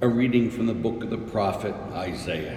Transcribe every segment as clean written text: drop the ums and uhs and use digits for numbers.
A reading from the book of the prophet Isaiah.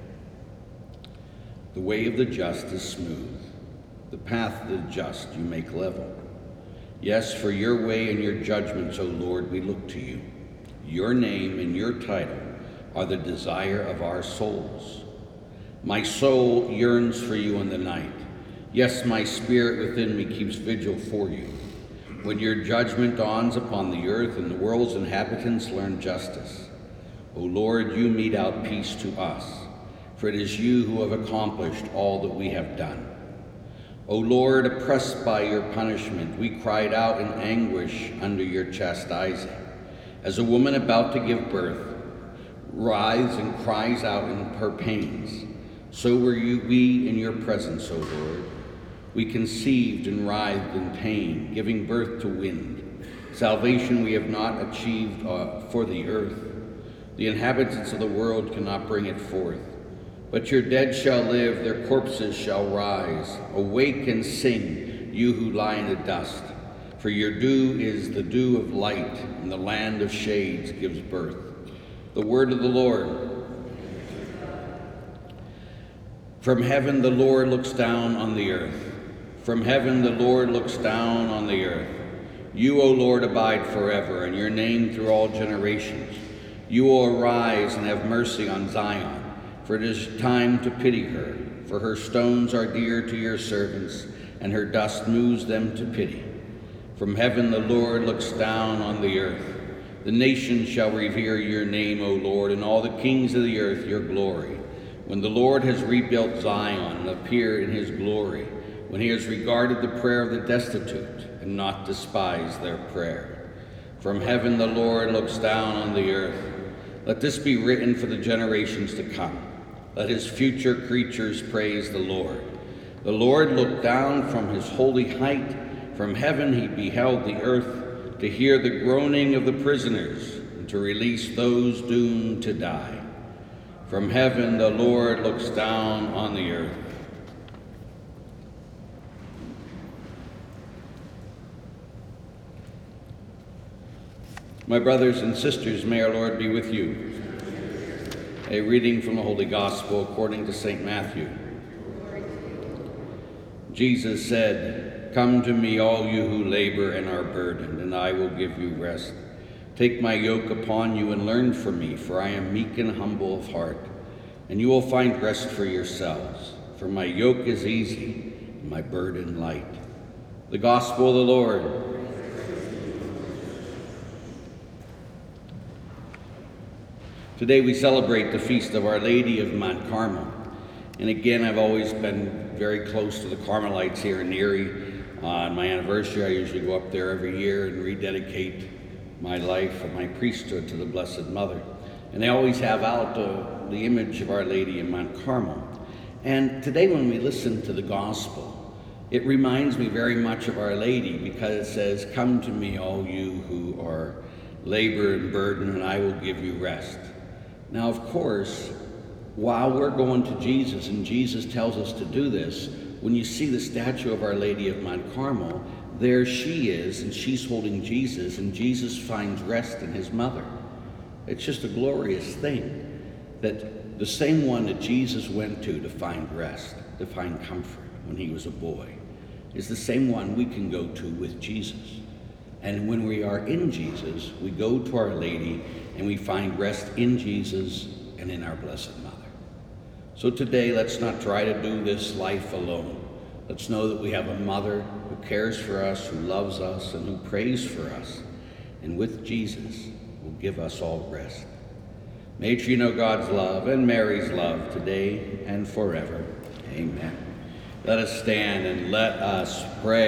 The way of the just is smooth. The path of the just you make level. Yes, for your way and your judgments, O Lord, we look to you. Your name and your title are the desire of our souls. My soul yearns for you in the night. Yes, my spirit within me keeps vigil for you. When your judgment dawns upon the earth and the world's inhabitants learn justice. O Lord, you mete out peace to us, for it is you who have accomplished all that we have done. O Lord, oppressed by your punishment, we cried out in anguish under your chastising. As a woman about to give birth writhes and cries out in her pains, so were we in your presence, O Lord. We conceived and writhed in pain, giving birth to wind. Salvation we have not achieved for the earth. The inhabitants of the world cannot bring it forth. But your dead shall live, their corpses shall rise. Awake and sing, you who lie in the dust. For your dew is the dew of light, and the land of shades gives birth. The word of the Lord. From heaven the Lord looks down on the earth. From heaven the Lord looks down on the earth. You, O Lord, abide forever, and your name through all generations. You will arise and have mercy on Zion, for it is time to pity her. For her stones are dear to your servants, and her dust moves them to pity. From heaven the Lord looks down on the earth. The nations shall revere your name, O Lord, and all the kings of the earth your glory. When the Lord has rebuilt Zion and appear in his glory, when he has regarded the prayer of the destitute and not despised their prayer. From heaven the Lord looks down on the earth. Let this be written for the generations to come. Let his future creatures praise the Lord. The Lord looked down from his holy height. From heaven he beheld the earth to hear the groaning of the prisoners and to release those doomed to die. From heaven the Lord looks down on the earth. My brothers and sisters, may our Lord be with you. A reading from the Holy Gospel according to St. Matthew. Jesus said, "Come to me, all you who labor and are burdened, and I will give you rest. Take my yoke upon you and learn from me, for I am meek and humble of heart, and you will find rest for yourselves. For my yoke is easy and my burden light." The Gospel of the Lord. Today we celebrate the feast of Our Lady of Mount Carmel. And again, I've always been very close to the Carmelites here in Erie. On my anniversary, I usually go up there every year and rededicate my life and my priesthood to the Blessed Mother. And they always have out the image of Our Lady of Mount Carmel. And today when we listen to the Gospel, it reminds me very much of Our Lady because it says, "Come to me, all you who are labor and burden, and I will give you rest." Now, of course, while we're going to Jesus, and Jesus tells us to do this, when you see the statue of Our Lady of Mount Carmel, there she is, and she's holding Jesus, and Jesus finds rest in his mother. It's just a glorious thing that the same one that Jesus went to find rest, to find comfort when he was a boy, is the same one we can go to with Jesus. And when we are in Jesus, we go to Our Lady and we find rest in Jesus and in our Blessed Mother. So today, let's not try to do this life alone. Let's know that we have a mother who cares for us, who loves us, and who prays for us. And with Jesus, will give us all rest. May you know God's love and Mary's love today and forever. Amen. Let us stand and let us pray.